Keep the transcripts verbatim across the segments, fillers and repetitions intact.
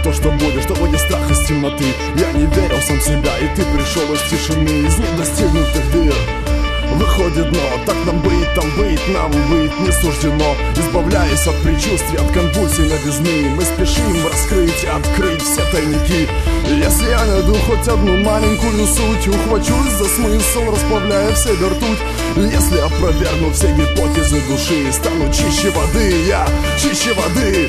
то, что будет, что будет страх из темноты. Я не верил в сам себя, и ты пришел из тишины, из недостигнутых дыр. Выходит дно, так нам быть, там быть, нам быть не суждено. Избавляясь от предчувствий, от конвульсий новизны, мы спешим раскрыть и открыть все тайники. Если я найду хоть одну маленькую суть, ухвачусь за смысл, расплавляя в себе ртуть. Если опровергну все гипотезы души, стану чище воды, я чище воды.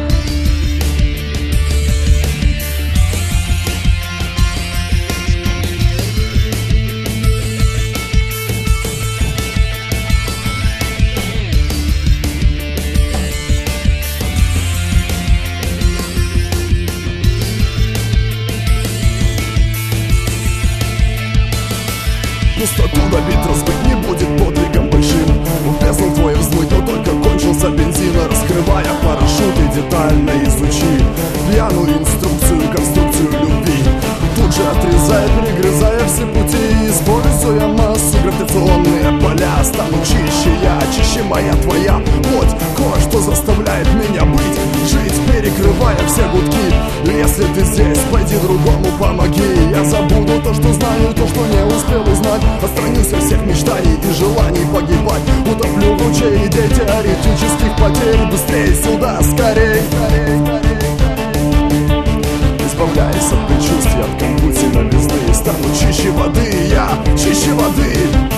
Пустоту добить, разбыть не будет подвигом большим. В бездну твой взмыть, но только кончился бензин. Раскрывая парашют и детально изучи пьяную инструкцию, конструкцию любви. Тут же отрезая, перегрызая все пути, используя массу, гравитационные поля. Стану чище я, чище моя твоя плоть. Кое-что заставляет меня быть, жить, перекрывая все гудки. Если ты здесь, пойди другому помоги. Я забуду то, что знаю, то, что не успел узнать. Отстранюсь от всех мечтаний и желаний погибать. Утоплю в ручей идей теоретических потерь. Быстрее сюда, скорей, скорей, скорей. Избавляясь от предчувствий, от конвульсий новизны, стану чище воды, я чище воды.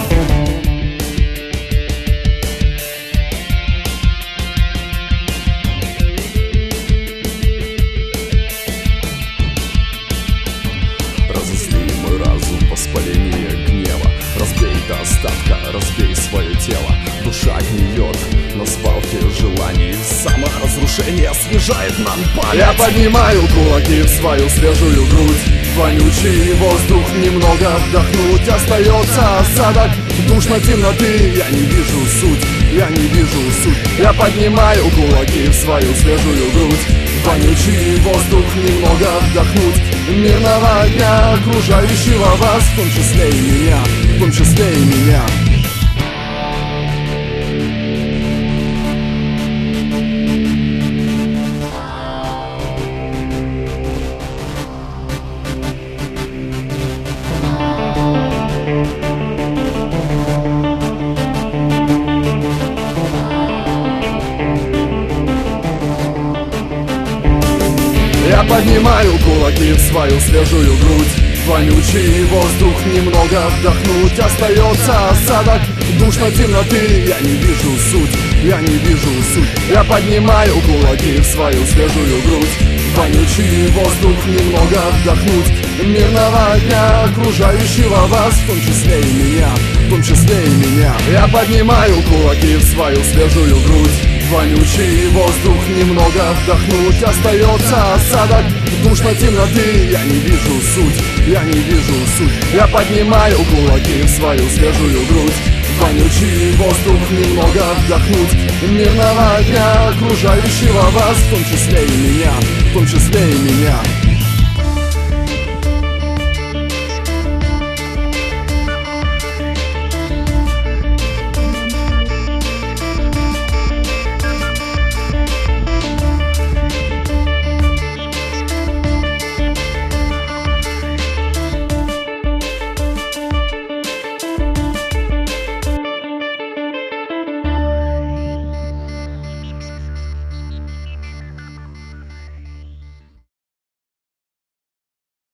Разозли мой разум, воспаление гнева. Разбей до остатка, разбей свое тело. Душа гниет на свалке желаний. Саморазрушение освежает нам память. Я поднимаю кулаки в свою свежую грудь. Вонючий воздух, немного вдохнуть. Остается осадок, душно темноты. Я не вижу суть, я не вижу суть. Я поднимаю кулаки в свою свежую грудь. Вонючий воздух, немного вдохнуть. Мирного дня, окружающего вас, в том числе и меня, в том числе и меня. Я поднимаю кулаки в свою свежую грудь. Вонючий воздух, немного вдохнуть. Остается осадок, душно темноты. Я не вижу суть, я не вижу суть. Я поднимаю кулаки в свою свежую грудь. Вонючий воздух, немного вдохнуть. Мирного дня, окружающего вас, в том числе и меня, в том числе и меня. Я поднимаю кулаки в свою свежую грудь. Вонючий воздух, немного вдохнуть. Остается осадок, душно темноты. Я не вижу суть, я не вижу суть. Я поднимаю кулаки в свою свежую грудь. Вонючий воздух, немного вдохнуть. Мирного дня, окружающего вас, в том числе и меня, в том числе и меня.